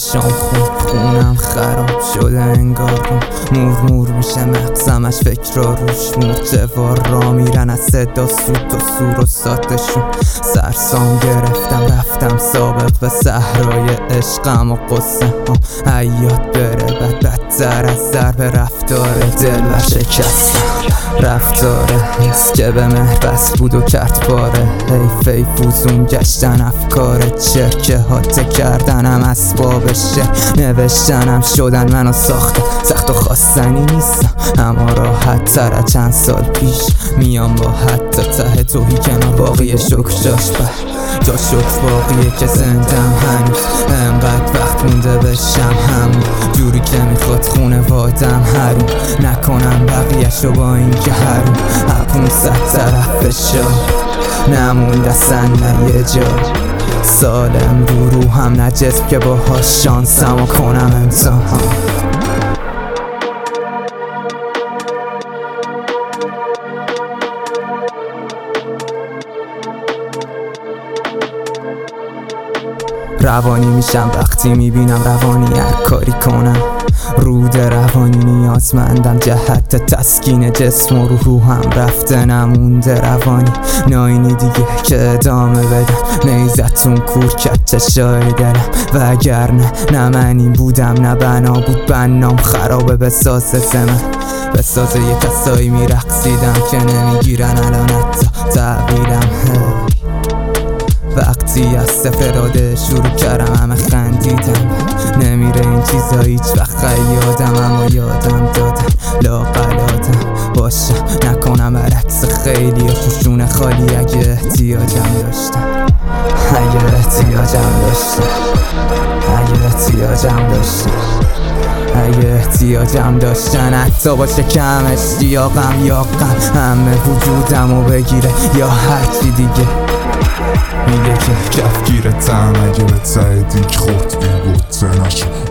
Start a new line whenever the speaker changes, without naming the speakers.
چشام خونم خراب شده انگار مور میشه مغزمش فکرها روش مرجوار را میرن از صدا سوت و سور و ساتشون سرسام گرفتم رفتم سابق به صحرای عشقم و قصه حیات بره بدتر از ضرب رفتاره دل و شکستم رفتاره نیست که به مهر بس بود و کرد پاره حیف فوزون گشتن افکار چرکه هاته کردنم اسباب شعر نوشتنم شدن منو ساخته سخت و خواستنی نیستم اما راحت تر از چند سال پیش میام با حتی ته توهی کنار باقی شکر جاش جا شکر باقیه که زندم هنوز انقدر وقت مونده بشم همون جوری که میخواد خونوادم حروم نکنم بقیه‌شو با این که حروم 500 طرف شا نموند اصلا نه یه جا سالم رو هم نجسم که باهاش شانسمو کنم امتحان روانی میشم وقتی میبینم روانی هر کاری کنم رود روانی نیازمندم جهت تسکین جسم و روحم رفته نمونده روانی ناینی دیگه که ادامه بدم نیزتون کور کرد چشای دلم و اگر نه من این بودم نه بنا بود بنام خرابه به ساز من به ساز یه کسایی میرقصیدم که نمیگیرن الان حتی تحویلم وقتی از سفراده شروع کردم همه خندیدم نمیره این چیزا هیچ وقت یادم اما یادم دادم لاقلادم باشم نکنم برعکس خیلی خوشون خالی اگه احتیاجم داشتم اگه احتیاجم داشتن حتی با شکم اشتیاقم یا غم همه وجودمو بگیره یا هرچی دیگه
میگه که کفگیرتم اگه به ته دیگ خورد بی بوته نشو